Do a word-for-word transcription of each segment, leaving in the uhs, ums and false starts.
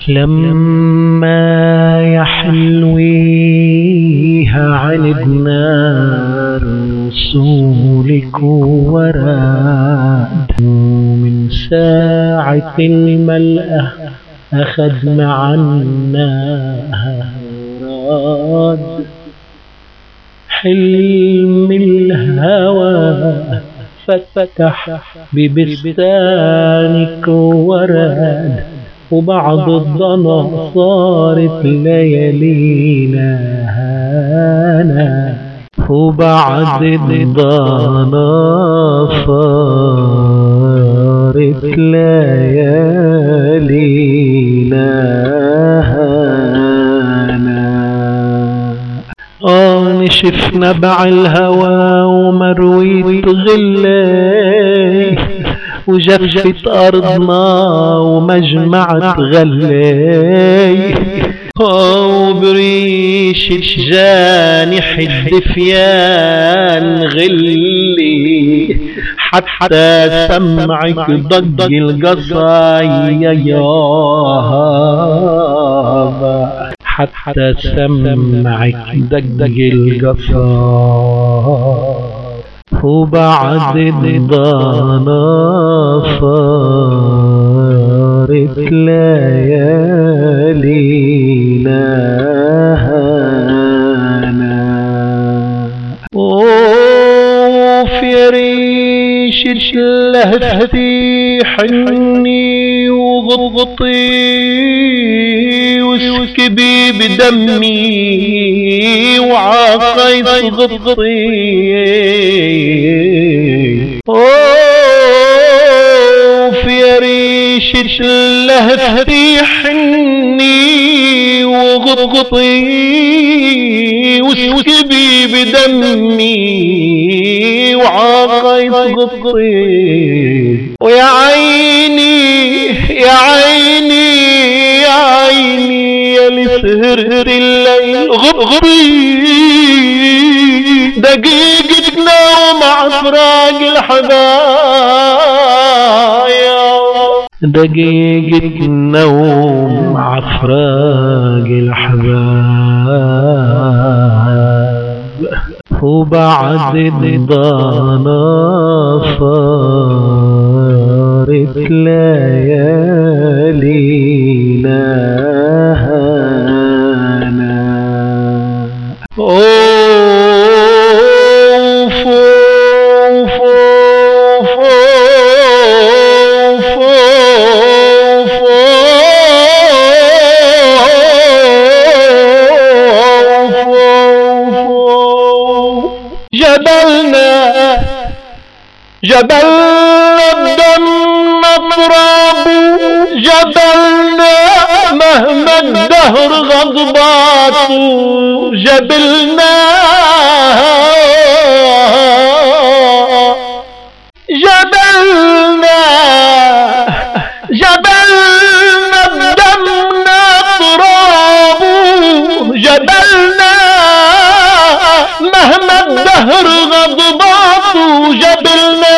لما يحلويها عندنا رسولك وراد من ساعة الملأ أخذ معنا راد حلم الهوى فتح ببستانك وراد وبعض الضنا صارت ليالينا هانا وبعد الضنا صارت ليالينا هانا. آه نشف نبع الهوى ومرويت غلي وجفت أرضنا ومجمعت غلي وبريش جانح الدفيان غلي حتى سمعك ضج القصايا حتى سمعك ضج القصايا وبعد الضنا صارت ليالينا هانا. وفي ريش لهفتي حني وضغطي واسكبي بدمي وعاقيت ضغطي وفي ريش لهفتي حني وغطي واسكبي بدمي وعاقيت ضغطي ويا عيني يا عيني يا عيني يا لسهر الليل غبغبي دقيقة نوم مع فراق الحبايا دقيقة نوم مع فراق الحبايب وبعد الضنا صارت ليالينا هانا. جبلنا جبلنا الدم مطرب جبلنا مهما الدهر غضبات جبلنا جبلنا جبلنا الدم مطرب جبلنا مهما الدهر غضبات جبلنا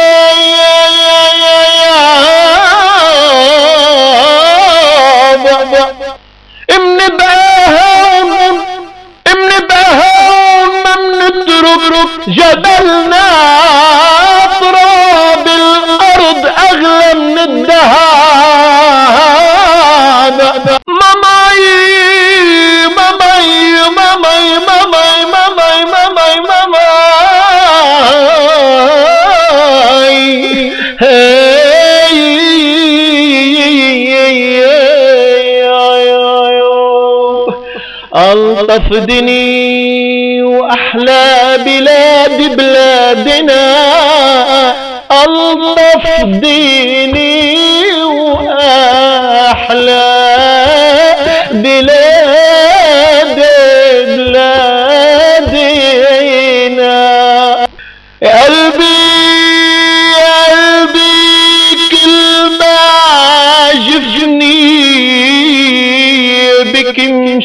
امن بهون امن بهون ما منترك جبلنا تراب الارض اغلى من الذهب ماماي ماماي ماماي ماماي ماماي ماماي ماماي ألطف دني وأحلى بلاد بلادنا ألطف دني وأحلى بلاد بلادنا قلبي قلبي كل ما جفني بك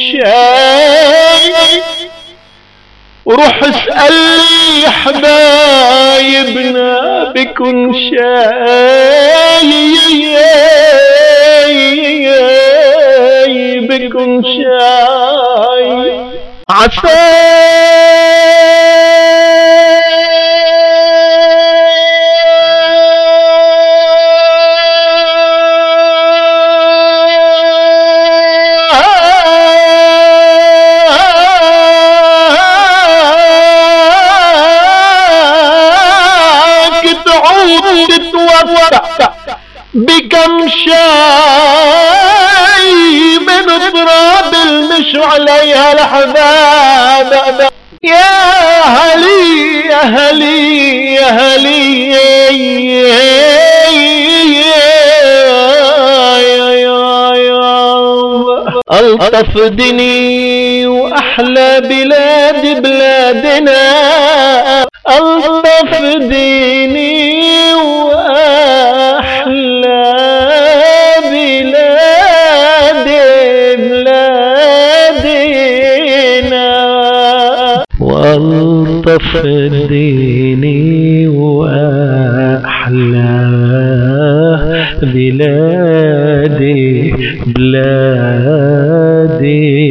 مشاي وروح اسأل لي حبايبنا بكن شاي بكم شاي عسى بكم شاي من تراب المش عليها الحباب يا هلي يا هلي يا هلي ألطف دني وأحلى بلاد بلادنا ألطف ديني وأحلى بلاد بلادنا وألطف ديني وأحلى بلاد بلادنا